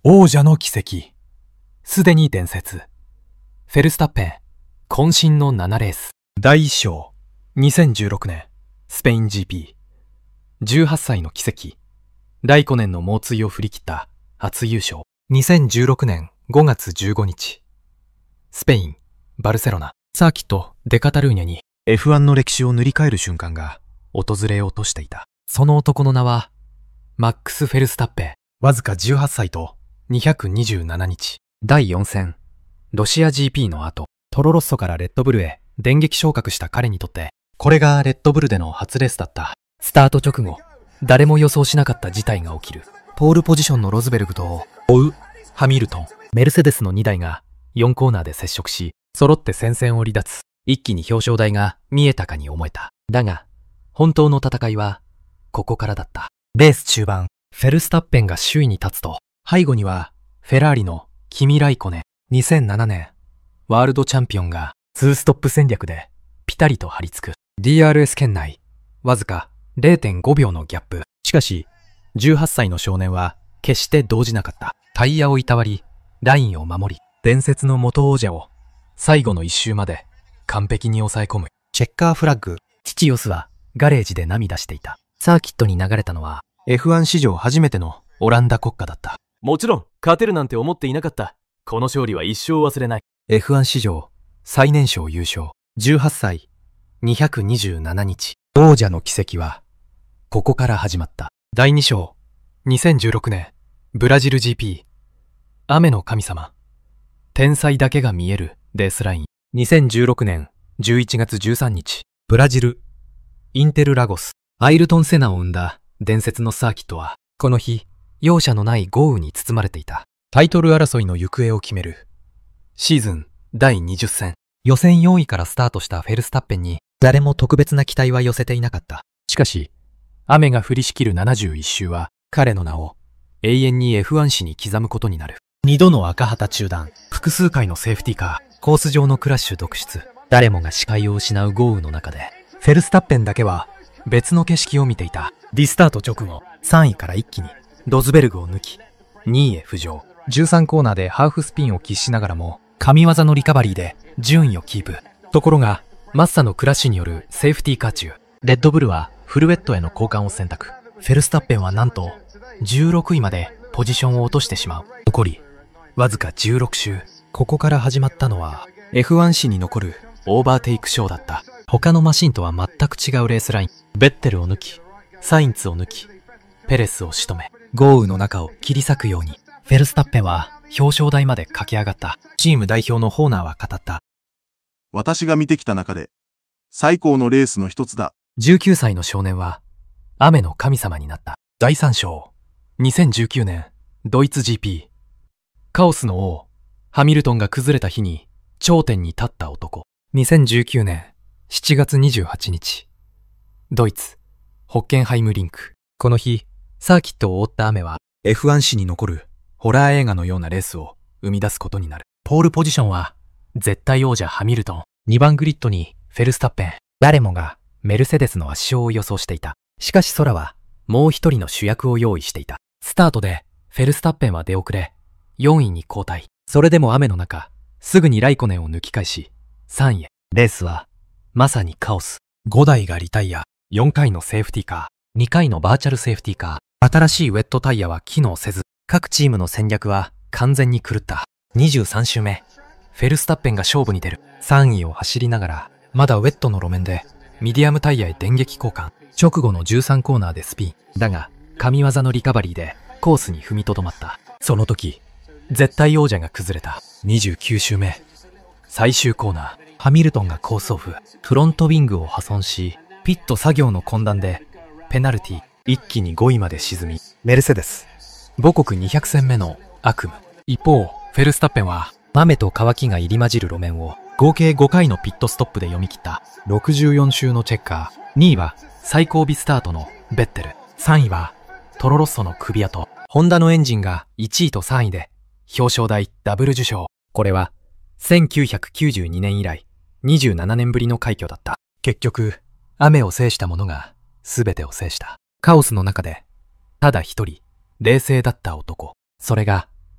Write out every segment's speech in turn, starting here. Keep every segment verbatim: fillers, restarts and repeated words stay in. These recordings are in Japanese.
王者の奇跡。すでに伝説。フェルスタッペン、渾身のななレース。だいいっ章、にせんじゅうろくねん、スペイン ジーピー。じゅうはっさいの奇跡。ライコネンの猛追を振り切った初優勝。にせんじゅうろくねんごがつじゅうごにち。スペイン、バルセロナ、サーキット・デカタルーニャに エフワン の歴史を塗り替える瞬間が訪れようとしていた。その男の名は、マックス・フェルスタッペン。わずかじゅうはっさいとにひゃくにじゅうななにち。だいよん戦、ロシア ジーピー の後、トロロッソからレッドブルへ電撃昇格した彼にとって、これがレッドブルでの初レースだった。スタート直後、誰も予想しなかった事態が起きる。ポールポジションのロズベルグと追うハミルトン、メルセデスのにだいがよんコーナーで接触し、揃って戦線を離脱。一気に表彰台が見えたかに思えた。だが、本当の戦いはここからだった。レース中盤、フェルスタッペンが首位に立つと、背後にはフェラーリのキミ・ライコネン。にせんななねん、ワールドチャンピオンがツーストップ戦略でピタリと張り付く。ディーアールエス 圏内、わずか れいてんごびょうのギャップ。しかし、じゅうはっさいの少年は決して動じなかった。タイヤをいたわり、ラインを守り、伝説の元王者を最後の一周まで完璧に抑え込む。チェッカーフラッグ。父ヨスはガレージで涙していた。サーキットに流れたのは エフワン 史上初めてのオランダ国歌だった。 もちろん勝てるなんて思っていなかった。この勝利は一生忘れない。 エフワン 史上最年少優勝。じゅうはっさい、にひゃくにじゅうななにち。王者の奇跡はここから始まった。だいに章、にせんじゅうろくねん、ブラジル ジーピー。雨の神様、天才だけが見えるレースライン。にせんじゅうろくねんじゅういちがつじゅうさんにち、ブラジル、インテルラゴス。アイルトン・セナを生んだ伝説のサーキットは、この日、容赦のない豪雨に包まれていた。タイトル争いの行方を決めるシーズンだいにじゅっ戦。予選よんいからスタートしたフェルスタッペンに誰も特別な期待は寄せていなかった。しかし、雨が降りしきるななじゅういっ周は彼の名を永遠に エフワン 史に刻むことになる。にどの赤旗中断、複数回のセーフティーカー、コース上のクラッシュ続出。誰もが視界を失う豪雨の中で、フェルスタッペンだけは別の景色を見ていた。リスタート直後、さんいから一気にロズベルグを抜きにいへ浮上。じゅうさんコーナーでハーフスピンを喫しながらも神業のリカバリーで順位をキープ。ところがマッサのクラッシュによるセーフティーカー中、レッドブルはフルウェットへの交換を選択。フェルスタッペンはなんとじゅうろくいまでポジションを落としてしまう。残りわずかじゅうろく周。ここから始まったのは エフワン 史に残るオーバーテイクショーだった。他のマシンとは全く違うレースライン。ベッテルを抜き、サインツを抜き、ペレスを仕留め、豪雨の中を切り裂くように、フェルスタッペンは表彰台まで駆け上がった。チーム代表のホーナーは語った。 私が見てきた中で、最高のレースの一つだ。 じゅうきゅうさいの少年は、雨の神様になった。だいさん章、にせんじゅうきゅうねん、ドイツ ジーピー。カオスの王、ハミルトンが崩れた日に、頂点に立った男。にせんじゅうきゅうねんしちがつにじゅうはちにち、ドイツ、ホッケンハイムリンク。この日、サーキットを覆った雨は エフワン 史に残るホラー映画のようなレースを生み出すことになる。ポールポジションは絶対王者ハミルトン、にばんグリッドにフェルスタッペン。誰もがメルセデスの圧勝を予想していた。しかし空はもう一人の主役を用意していた。スタートでフェルスタッペンは出遅れ、よんいに後退。それでも雨の中、すぐにライコネンを抜き返しさんいへ。レースはまさにカオス。ごだいがリタイア、よんかいのセーフティーカー、にかいのバーチャルセーフティーカー。新しいウェットタイヤは機能せず、各チームの戦略は完全に狂った。にじゅうさん周目、フェルスタッペンが勝負に出る。さんいを走りながら、まだウェットの路面でミディアムタイヤへ電撃交換。直後のじゅうさんコーナーでスピン。だが、神業のリカバリーでコースに踏みとどまった。その時、絶対王者が崩れた。にじゅうきゅう周目、最終コーナー。ハミルトンがコースオフ。フロントウィングを破損し、ピット作業の混乱でペナルティ。一気にごいまで沈み、メルセデス母国にひゃく戦目の悪夢。一方、フェルスタッペンは雨と乾きが入り混じる路面を合計ごかいのピットストップで読み切った。ろくじゅうよん周のチェッカー。にいは最後尾スタートのベッテル。さんいはトロロッソの首跡。ホンダのエンジンがいちいとさんいで表彰台ダブル受賞。これはせんきゅうひゃくきゅうじゅうにねん以来にじゅうななねんぶりの快挙だった。結局、雨を制した者が全てを制した。カオスの中で、ただ一人、冷静だった男。それが、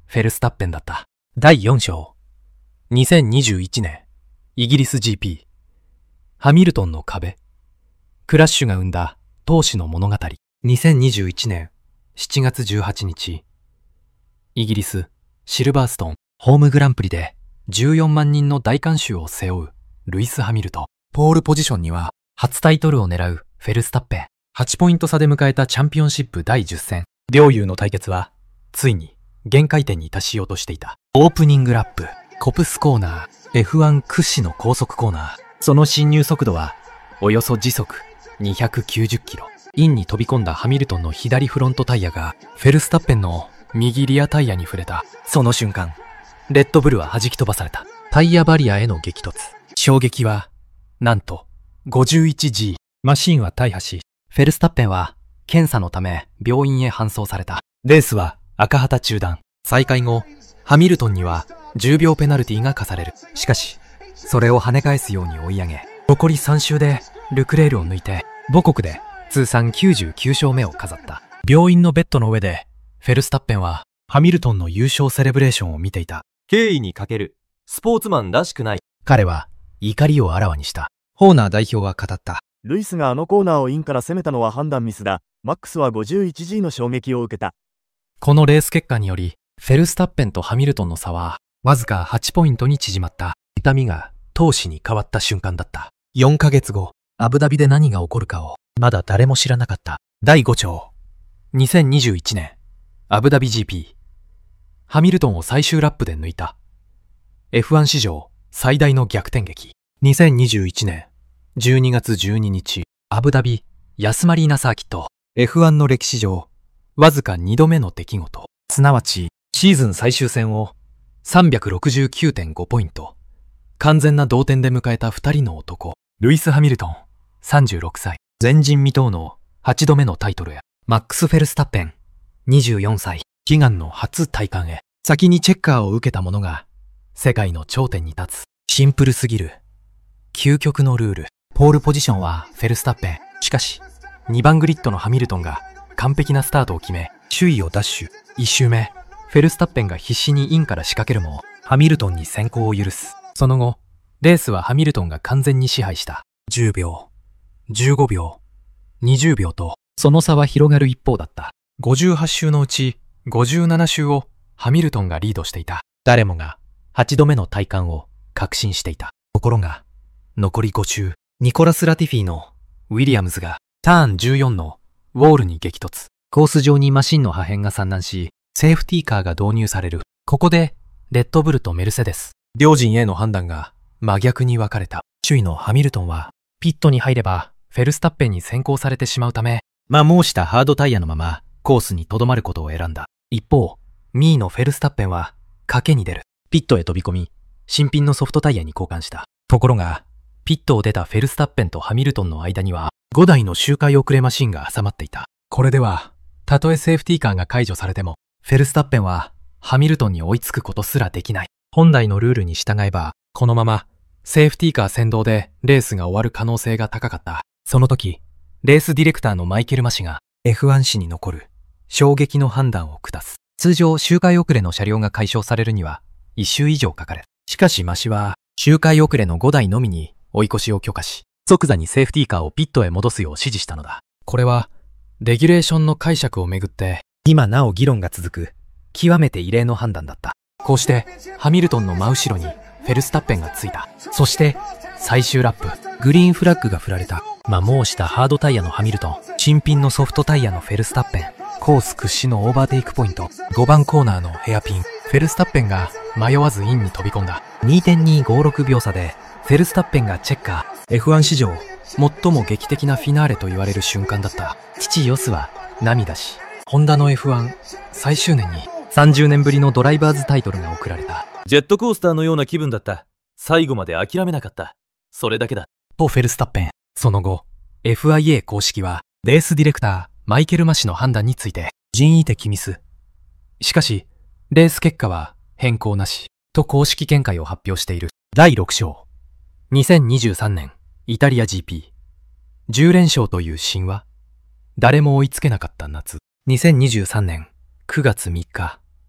フェルスタッペンだった。だいよん章。にせんにじゅういちねん、イギリス ジーピー。ハミルトンの壁。クラッシュが生んだ闘志の物語。にせんにじゅういちねんしちがつじゅうはちにち、イギリスシルバーストンホームグランプリでじゅうよんまんにんの大観衆を背負うルイス・ハミルトン。ポールポジションには初タイトルを狙うフェルスタッペン。はちポイント差で迎えたチャンピオンシップだいじゅっ戦。両雄の対決はついに限界点に達しようとしていた。オープニングラップ、コプスコーナー、エフワン 屈指の高速コーナー。その進入速度はおよそ時速にひゃくきゅうじゅっキロ。インに飛び込んだハミルトンの左フロントタイヤがフェルスタッペンの右リアタイヤに触れた。その瞬間、レッドブルは弾き飛ばされた。タイヤバリアへの激突。衝撃はなんと ごじゅういちジー。マシンは大破し、フェルスタッペンは検査のため病院へ搬送された。レースは赤旗中断。再開後、ハミルトンにはじゅうびょうペナルティが課される。しかし、それを跳ね返すように追い上げ、残りさん周でルクレールを抜いて母国で通算きゅうじゅうきゅう勝目を飾った。病院のベッドの上でフェルスタッペンはハミルトンの優勝セレブレーションを見ていた。 敬意に欠ける。スポーツマンらしくない。 彼は怒りをあらわにした。ホーナー代表は語った。 ルイスがあのコーナーをインから攻めたのは判断ミスだ。マックスは ごじゅういちジー の衝撃を受けた。 このレース結果により、フェルスタッペンとハミルトンの差はわずかはちポイントに縮まった。痛みが闘志に変わった瞬間だった。よんかげつご、アブダビで何が起こるかをまだ誰も知らなかった。だいご章。にせんにじゅういちねん、アブダビ ジーピー。ハミルトンを最終ラップで抜いた。エフワン 史上最大の逆転劇。にせんにじゅういちねんじゅうにがつじゅうににち、アブダビヤスマリーナサーキット。エフワン の歴史上、わずかにどめの出来事。すなわち、シーズン最終戦を さんびゃくろくじゅうきゅうてんご ポイント。完全な同点で迎えたふたりの男。ルイス・ハミルトン、さんじゅうろくさい。前人未到のはちどめのタイトルや、マックス・フェルスタッペン、にじゅうよんさい。悲願の初体感へ。先にチェッカーを受けた者が、世界の頂点に立つ。シンプルすぎる。究極のルール。ポールポジションはフェルスタッペン。しかし、にばんグリッドのハミルトンが完璧なスタートを決め、首位を奪取。いっ周目、フェルスタッペンが必死にインから仕掛けるも、ハミルトンに先行を許す。その後、レースはハミルトンが完全に支配した。じゅうびょう、じゅうごびょう、にじゅうびょうと、その差は広がる一方だった。ごじゅうはち周のうちごじゅうなな周をハミルトンがリードしていた。誰もがはちどめの体感を確信していた。ところが、残りご周、ニコラス・ラティフィのウィリアムズがターンじゅうよんのウォールに激突。コース上にマシンの破片が散乱し、セーフティーカーが導入される。ここで、レッドブルとメルセデス、両陣営の判断が真逆に分かれた。首位のハミルトンは、ピットに入れば、フェルスタッペンに先行されてしまうため、摩耗したハードタイヤのまま、コースに留まることを選んだ。一方、にいのフェルスタッペンは、賭けに出る。ピットへ飛び込み、新品のソフトタイヤに交換した。ところが、ピットを出たフェルスタッペンとハミルトンの間には、ごだいの周回遅れマシンが挟まっていた。これでは、たとえセーフティーカーが解除されても、フェルスタッペンは、ハミルトンに追いつくことすらできない。本来のルールに従えば、このまま、セーフティーカー先導でレースが終わる可能性が高かった。その時、レースディレクターのマイケル・マシが エフワン 史に残る衝撃の判断を下す。通常、周回遅れの車両が解消されるには、いっ周以上かかる。しかしマシは、周回遅れのごだいのみに追い越しを許可し、即座にセーフティーカーをピットへ戻すよう指示したのだ。これは、レギュレーションの解釈をめぐって、今なお議論が続く、極めて異例の判断だった。こうして、ハミルトンの真後ろにフェルスタッペンがついた。そして、最終ラップ、グリーンフラッグが振られた。摩耗したハードタイヤのハミルトン、新品のソフトタイヤのフェルスタッペン、コース屈指のオーバーテイクポイント、ごばんコーナーのヘアピン、フェルスタッペンが迷わずインに飛び込んだ。にてんにごろくびょう差で、フェルスタッペンがチェッカー。エフワン 史上、最も劇的なフィナーレと言われる瞬間だった。父ヨスは涙し、ホンダの エフワン 最終年にさんじゅうねんぶりのドライバーズタイトルが贈られた。 ジェットコースターのような気分だった。最後まで諦めなかった。それだけだ。 とフェルスタッペン。その後、エフアイエー 公式は、レースディレクター、マイケル・マシの判断について、人為的ミス。しかし、レース結果は変更なし、と公式見解を発表している。だいろく章。にせんにじゅうさんねん、イタリア ジーピー。じゅうれん勝という神話。誰も追いつけなかった夏。にせんにじゅうさんねんくがつみっか。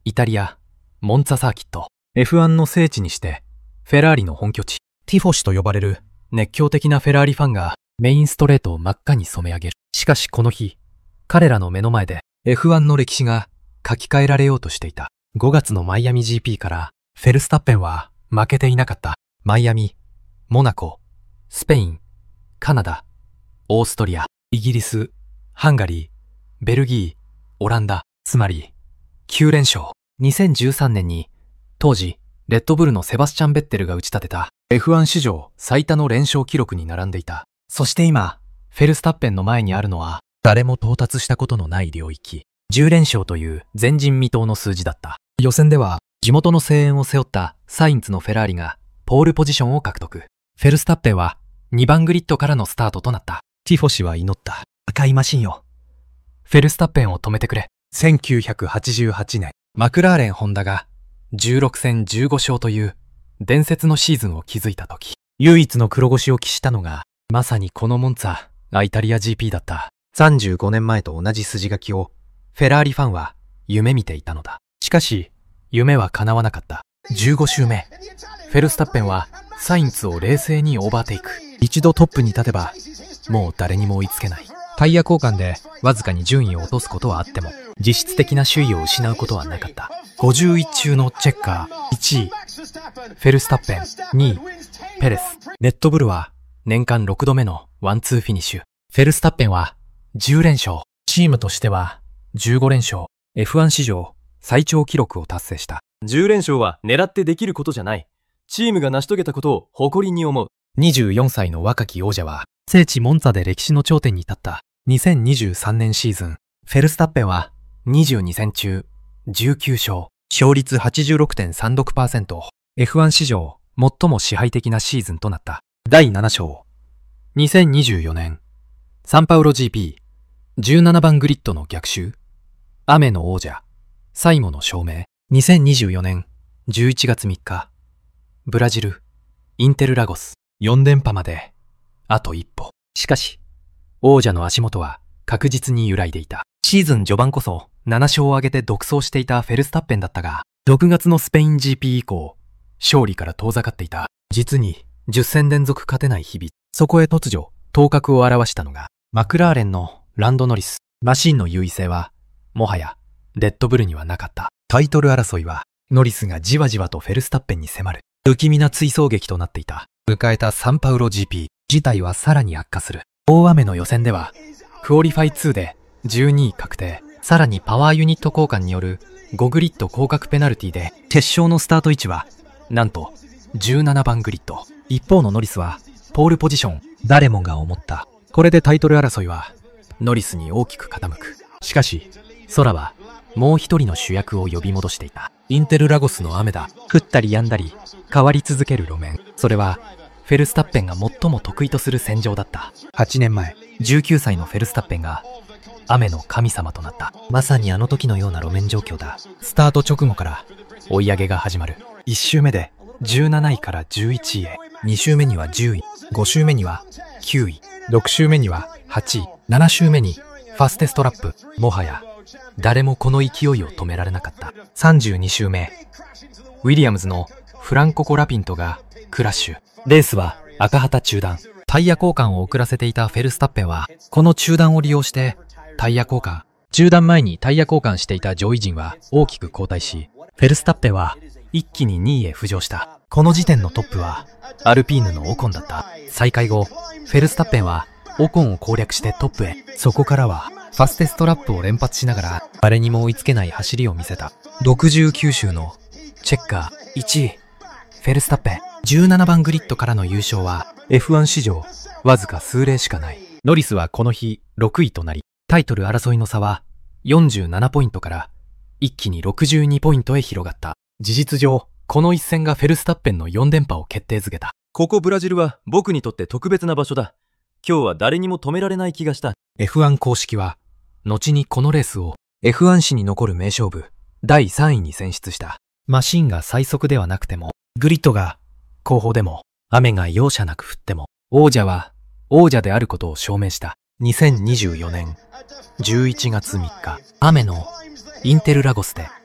イタリア、モンツァサーキット、エフワン の聖地にして、フェラーリの本拠地、ティフォシと呼ばれる熱狂的なフェラーリファンがメインストレートを真っ赤に染め上げる。しかしこの日、彼らの目の前で エフワン の歴史が書き換えられようとしていた。ごがつのマイアミ ジーピー からフェルスタッペンは負けていなかった。マイアミ、モナコ、スペイン、カナダ、オーストリア、イギリス、ハンガリー、ベルギー、オランダ、つまりきゅうれん勝。にせんじゅうさんねんに当時レッドブルのセバスチャン・ベッテルが打ち立てた エフワン 史上最多の連勝記録に並んでいた。そして今、フェルスタッペンの前にあるのは誰も到達したことのない領域。じゅうれん勝という前人未到の数字だった。予選では地元の声援を背負ったサインツのフェラーリがポールポジションを獲得。フェルスタッペンはにばんグリッドからのスタートとなった。ティフォシは祈った。赤いマシンよ。フェルスタッペンを止めてくれ。せんきゅうひゃくはちじゅうはちねん、マクラーレン・ホンダがじゅうろくせんじゅうご勝という伝説のシーズンを築いた時、唯一の黒星を喫したのがまさにこのモンツァ、イタリア ジーピー だった。さんじゅうごねんまえと同じ筋書きをフェラーリファンは夢見ていたのだ。しかし夢は叶わなかった。じゅうご周目、フェルスタッペンはサインツを冷静にオーバーテイク。一度トップに立てばもう誰にも追いつけない。タイヤ交換でわずかに順位を落とすことはあっても実質的な首位を失うことはなかった。ごじゅういち中のチェッカーいちい、フェルスタッペンにい、ペレス。レッドブルは年間ろくどめのワンツーフィニッシュ。フェルスタッペンはじゅうれん勝。チームとしてはじゅうごれん勝。エフワン 史上最長記録を達成した。 じゅうれん勝は狙ってできることじゃない。チームが成し遂げたことを誇りに思う。 にじゅうよんさいの若き王者は聖地モンツァで歴史の頂点に立ったにせんにじゅうさんねんシーズン。フェルスタッペンはにじゅうに戦中じゅうきゅう勝。勝率 はちじゅうろくてんさんろくパーセント。エフワン 史上最も支配的なシーズンとなった。だいなな勝。にせんにじゅうよねん、サンパウロ ジーピー、じゅうななばんグリッドの逆襲。雨の王者、最後の証明。にせんにじゅうよねんじゅういちがつみっか、ブラジル、インテルラゴス。よん連覇まで、あと一歩。しかし、王者の足元は確実に揺らいでいた。シーズン序盤こそなな勝を挙げて独走していたフェルスタッペンだったが、ろくがつのスペイン ジーピー 以降、勝利から遠ざかっていた。実にじゅっ戦連続勝てない日々。そこへ突如、頭角を現したのが、マクラーレンのランドノリス。マシンの優位性は、もはや、レッドブルにはなかった。タイトル争いは、ノリスがじわじわとフェルスタッペンに迫る、不気味な追走劇となっていた。迎えたサンパウロ ジーピー、事態はさらに悪化する。大雨の予選では、クオリファイツーでじゅうにい確定。さらにパワーユニット交換によるごグリッド降格ペナルティで、決勝のスタート位置は、なんと、じゅうななばんグリッド。一方のノリスは、ポールポジション。誰もが思った。これでタイトル争いは、ノリスに大きく傾く。しかし、空は、もう一人の主役を呼び戻していた。インテルラゴスの雨だ。降ったり止んだり、変わり続ける路面。それは、フェルスタッペンが最も得意とする戦場だった。はちねんまえ、じゅうきゅうさいのフェルスタッペンが、雨の神様となった。まさにあの時のような路面状況だ。スタート直後から追い上げが始まる。いち周目でじゅうなないからじゅういちいへ。に周目にはじゅうい、ご周目にはきゅうい、ろく周目にははちい、なな周目にファステストラップ。もはや誰もこの勢いを止められなかった。さんじゅうに周目、ウィリアムズのフランココ・ラピントがクラッシュ。レースは赤旗中断。タイヤ交換を遅らせていたフェルスタッペンは、この中断を利用してタイヤ交換。中断前にタイヤ交換していた上位陣は大きく後退し、フェルスタッペンは一気ににいへ浮上した。この時点のトップはアルピーヌのオコンだった。再開後、フェルスタッペンはオコンを攻略してトップへ。そこからはファステストラップを連発しながら誰にも追いつけない走りを見せた。ろくじゅうきゅう周のチェッカーいちい、フェルスタッペン。じゅうななばんグリッドからの優勝は エフワン 史上わずか数例しかない。ノリスはこの日ろくいとなり、タイトル争いの差はよんじゅうななポイントから一気にろくじゅうにポイントへ広がった。事実上、この一戦がフェルスタッペンのよん連覇を決定づけた。 ここブラジルは僕にとって特別な場所だ。今日は誰にも止められない気がした。 エフワン 公式は、後にこのレースを エフワン 史に残る名勝負だいさんいに選出した。マシンが最速ではなくても、グリッドが後方でも、雨が容赦なく降っても、王者は王者であることを証明した。にせんにじゅうよねんじゅういちがつみっか、雨のインテルラゴスで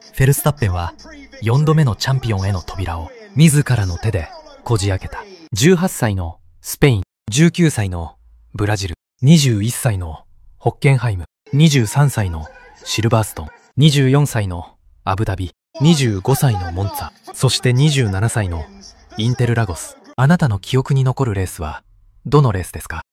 フェルスタッペンはよんどめのチャンピオンへの扉を自らの手でこじ開けた。じゅうはっさいのスペイン、じゅうきゅうさいのブラジル、にじゅういっさいのホッケンハイム、にじゅうさんさいのシルバーストン、にじゅうよんさいのアブダビ、にじゅうごさいのモンツァ、そしてにじゅうななさいのインテルラゴス。あなたの記憶に残るレースはどのレースですか？